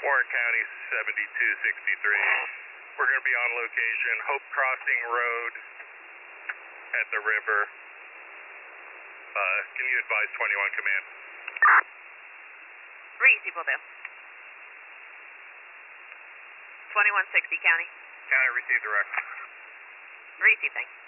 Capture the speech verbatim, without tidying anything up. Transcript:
Warren County seventy-two sixty-three. We're going to be on location, Hope Crossing Road at the river. Uh, can you advise twenty-one Command? Reese will do. twenty-one sixty County. County, receive direct. Reese, thanks.